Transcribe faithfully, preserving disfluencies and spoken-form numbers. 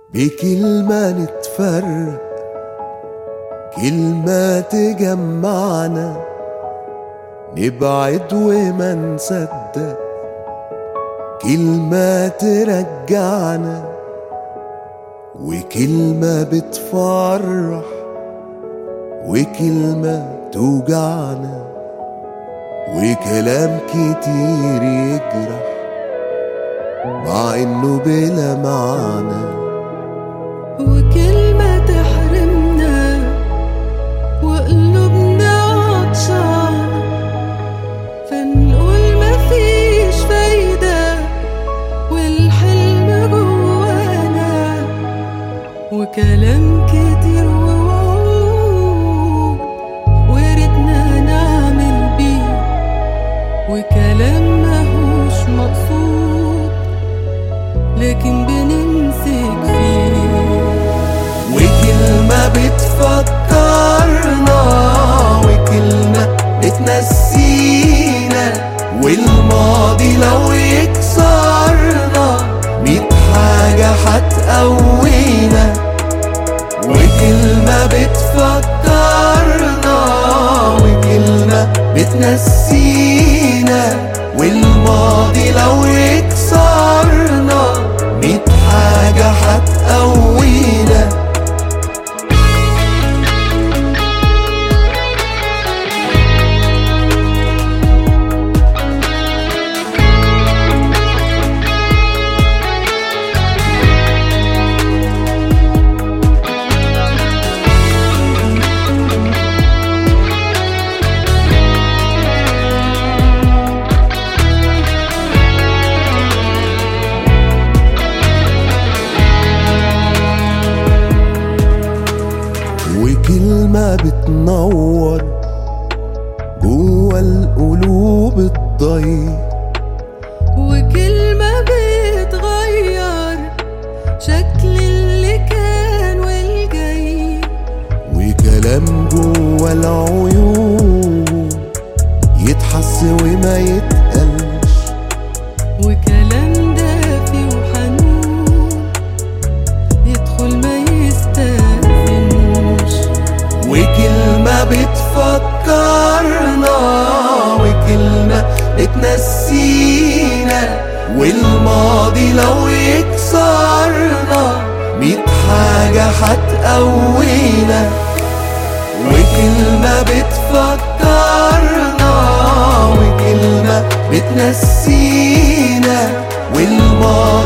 بكلمة نتفرق، كلمة تجمعنا، نبعد وما نصدق، كلمة ترجعنا، وكلمة بتفرح، وكلمة توجعنا، وكلام كتير يجرح مع انه بلا معنى، وكلمة تحرمنا وقلوبنا عطشانة، فنقول مفيش فايدة والحلم جوانا، وكلام كتير ووعود وياريتنا نعمل بيه، وكلام ماهوش مقصود لكن بنمسك فيه، وكلمة بتفكرنا، وكلمة بتنسينا، والماضي لو يكسرنا ميت حاجة هتقوينا، وكلمة بتفكرنا، وكلمة بتنسينا، والماضي لو يكسرنا ميت حاجة هتقوينا. وكلمة بتنور جوا القلوب الضيق، وكلمة بتغير شكل اللي كان والجاي، وكلام جوا العيون يتحس وما يتقلش، وكلام دافي وحنون يدخل ما يستأذنش، وكلمة بتفكرنا، وكلمة بتنسينا، والماضي لو يكسرنا ميت حاجة هتقوينا، وكلمة بتفكرنا، وكلمة بتنسينا، والماضي